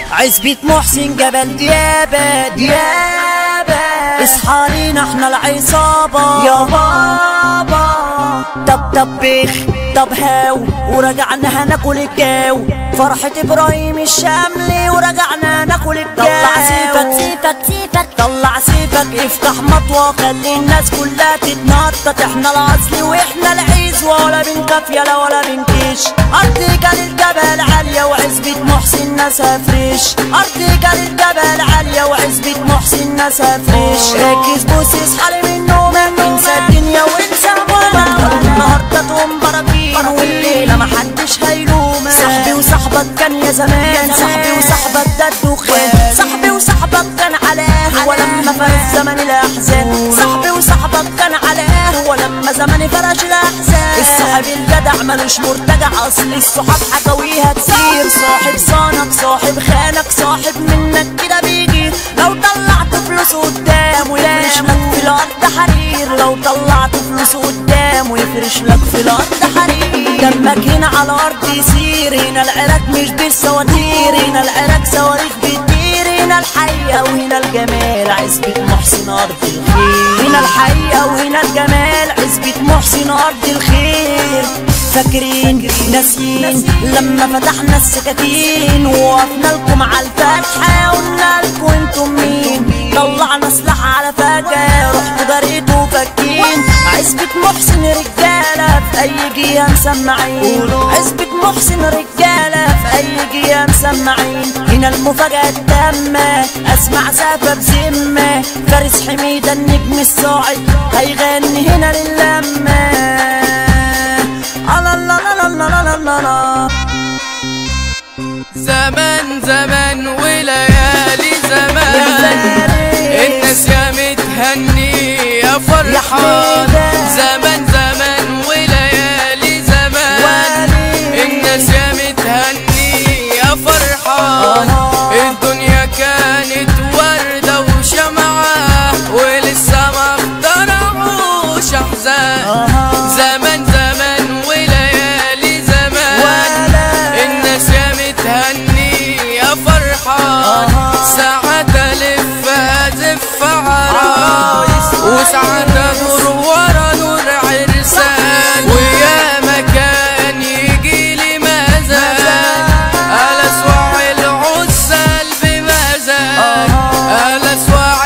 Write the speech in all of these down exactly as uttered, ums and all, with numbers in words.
عزبة محسن جبل ديابة ديابة اصحى لينا احنا العصابة يا بابا. طب طب بيخ طب هاو ورجعنا هناكل الجو، فرحة ابراهيم الشاملي ورجعنا ناكل الجو. طلع سيفك سيفك سيفك طلع سيفك افتح مطوة خلي الناس كلها تتنطط، احنا الاصلي واحنا العيز ولا بنكف يلا ولا بنكش. ارض جال الجبل عالية وعزبة محسن ناسها فريش، ارض جال الجبل عالية وعزبة محسن ناسها فريش. ركز بوس اصحى من نومك انسى الدنيا وانسى همومك، النهارده تقوم براكين والليلة محدش هيلومك. صاحبي وصاحبك كان يا زمان، صاحبي وصاحبك ده الدخان، صاحبي وصاحبك كان على قهوة لما فرش زمن الاحزان، صاحبي وصاحبك كان على قهوة لما زمن فرش الاحزان. الصاحب الجدع ملوش مرتجع اصل الصحاب حكاويها كتير، صاحب صانك صاحب خانك صاحب منك كده بيجي، لو طلعت فلوس قدامه يفرش لك في الارض حرير، لو طلعت فلوس قدامه يفرش لك في الارض حرير. دمك هنا على الارض يسير، هنا العراك مش بالسواتير، هنا العراك صواريخ بتطير، هنا الحقيقة وهنا الجمال عزبة محسن ارض الخير، هنا الحقيقة وهنا الجمال عزبة محسن ارض الخير. فاكرين ناسيين لما فتحنا السكاكين ووقفنا لكم على الفتحة قلنا لكم انتم مين، طلعنا سلاح على فجأة رحتوا جريتوا فاكين. عزبة محسن رجالة في اي جهة مسمعين، عزبة محسن رجالة في اي جهة مسمعين. هنا المفاجأة التامة اسمع سافة بذمة، فارس حميدة النجم الصاعد هيغني هنا للمة. زمان زمان وليالي زمان الناس يا متهني يا فرحان، زمان زمان وليالي زمان الناس يا متهني يا فرحان. الدنيا كانت وردة وشمعة ولسه ما اخترعوش احزان، زمان زمان وليالي زمان الناس يا متهني يا فرحان. ساعات الف ازف عرايس وساعات ادور ورا نور عرسان، ويا مكان يجيلي مزاج على سواع العزال بمزاج، على سواع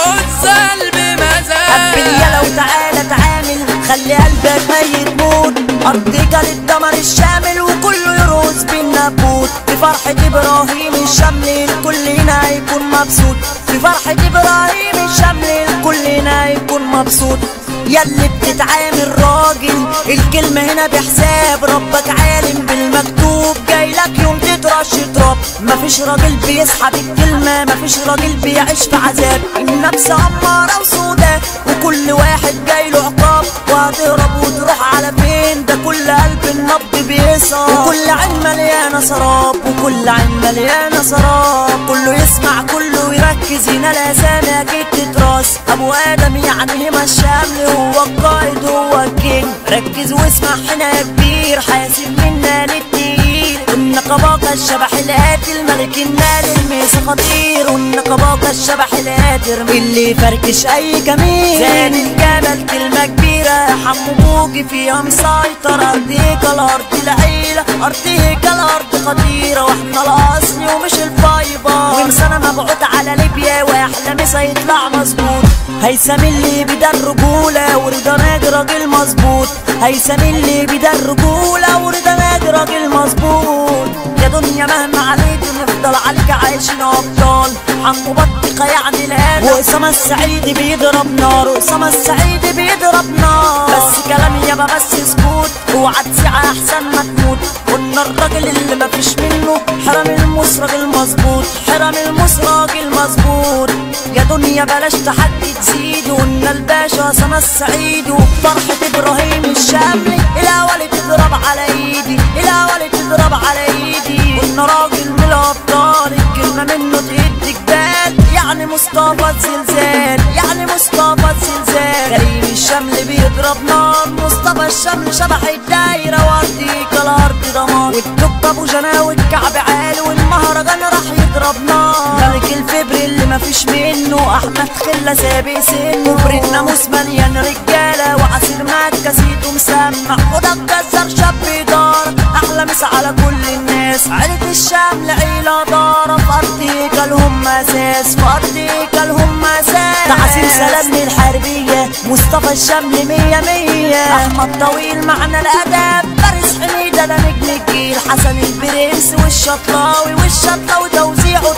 العزال بمزاج. قبل يلا وتعالى تعامل خلي قلبك ميت موت، ارض جال الدمر الشامل وكله يرقص بالنبوت. في فرحة ابراهيم الشاملي الكل هنا هيكون مبسوط، في فرحة ابراهيم الشاملي الكل هنا هيكون مبسوط. ياللي بتتعامل راجل الكلمة هنا بحساب، ربك عالم بالمكتوب جايلك يوم تترش تراب. مفيش راجل بيسحب الكلمة، مفيش راجل بيعيش في عذاب، النفس أمارة وسودة وكل واحد جايله عقاب. وهتهرب وتروح على فين ده كل قلب النبض بيصاب، وكل عين مليانة سراب وكل عين مليانة سراب. كله يسمع كله يركز هنا الأسامي أكيد تتراس. أبو آدم يعني هما الشامل هو القائد هو الكينج، ركز واسمع هنا يا كبير حاسب منا للتقيل. والنقباقة الشبح القاتل ملك النار الميس خطير، والنقباقة الشبح القاتل اللي فركش أي كمين. زاد الجبل كلمة كبيرة حمو بوجي فيها مسيطر، أرضيك الأرض العيلة أرضيك الأرض خطيرة، واحنا الأصل ومش الفايبر. ومسانة مبعوث على ليبيا وأحلى مسا يطلع مظبوط. هيثم اللي بدا الرجولة ورضا ناجي راجل مظبوط، هيثم اللي بدا الرجولة ورضا ناجي راجل مظبوط. يا دنيا مهما عليك نفضل عليك عايشين أبطال، حمو بطيخة يعني الآن وأسامة السعيدي بيضرب نار، وأسامة السعيدي بيضرب نار. بس كلامي يابا بس سكوت اوعى تسيع أحسن ما تموت. قلنا الراجل اللي مفيش منه حرام الموس راجل مظبوط، حرام الموس راجل مظبوط. يا دنيا بلاش تحدي تزيد، وقلنا الباشا أسامة السعيدي وبفرحة ابراهيم الشاملي الاول تضرب على ايدي، الاول تضرب على ايدي. قلنا راجل من الابطال الكلمة منه تهد جبال، يعني مصطفى الزلزال يعني مصطفى الزلزال. كريم الشاملي بيضرب نار، مصطفى الشاملي شبح الدايرة وارضيك الارض دمار. والدب ابو جناوي الكعب عالي والمهرجان راح تضرب نار. ملك الفبر اللي مفيش منه احمد خلة سابق سنه. كبر الناموس مليان رجالة وعصير مكة سيده مسمع. وده الجزار شاب دار احلى مسا على كل الناس. عيلة الشمل عيلة دارة في ارض هيكلهم اساس. في ارض هيكلهم اساس. تعسير سلام للحربية مصطفى الشمل مية مية. احمد طويل معنى الاداب. فارس حميدة ده نجم الجيل. حسن البرنس والشطلاوي والشطلاوي توزيعه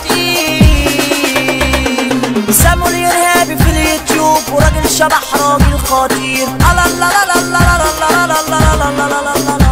تقيل. سامو الارهابي في اليوتيوب وراجل شبح راجل خطير. الله الله الله الله الله الله الله الله الله الله.